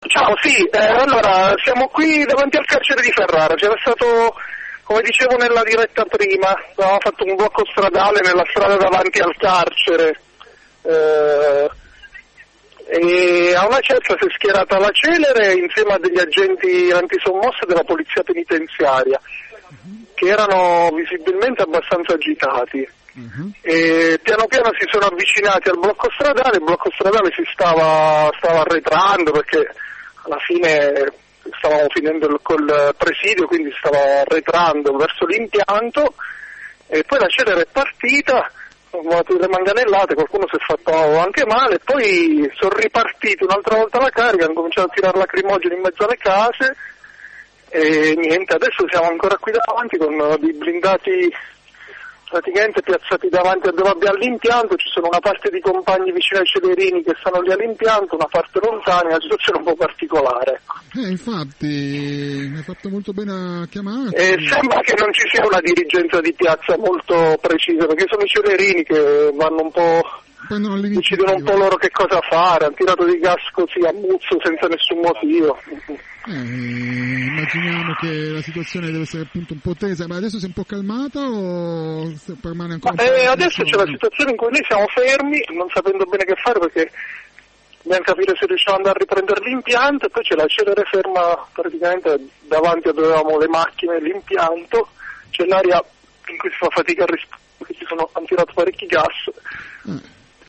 Ciao, sì, allora siamo qui davanti al carcere di Ferrara, c'era stato, come dicevo nella diretta prima, avevamo fatto un blocco stradale nella strada davanti al carcere e a una certa si è schierata la Celere insieme a degli agenti antisommosse della polizia penitenziaria che erano visibilmente abbastanza agitati. E piano piano si sono avvicinati al blocco stradale, il blocco stradale si stava arretrando perché alla fine stavamo finendo col presidio, quindi stava arretrando verso l'impianto e poi la Celere è partita, le manganellate, qualcuno si è fatto anche male, poi sono ripartiti un'altra volta la carica, hanno cominciato a tirare lacrimogeni in mezzo alle case e niente, adesso siamo ancora qui davanti con dei blindati praticamente piazzati davanti a dove abbiamo l'impianto, ci sono una parte di compagni vicino ai Celerini che stanno lì all'impianto, una parte lontana, una situazione un po' particolare. Infatti, mi ha fatto molto bene a chiamare. Sembra che non ci sia una dirigenza di piazza molto precisa, perché sono i Celerini che vanno un po', decidono un po' loro che cosa fare, hanno tirato di gas così a muzzo senza nessun motivo. Immaginiamo che la situazione deve essere appunto un po' tesa, ma adesso si è un po' calmata o permane ancora? Adesso c'è la situazione in cui noi siamo fermi, non sapendo bene che fare perché dobbiamo capire se riusciamo ad andare a riprendere l'impianto e poi c'è la Celere ferma praticamente davanti a dove avevamo le macchine e l'impianto, c'è l'aria in cui si fa fatica a rispondere, perché hanno tirato parecchi gas.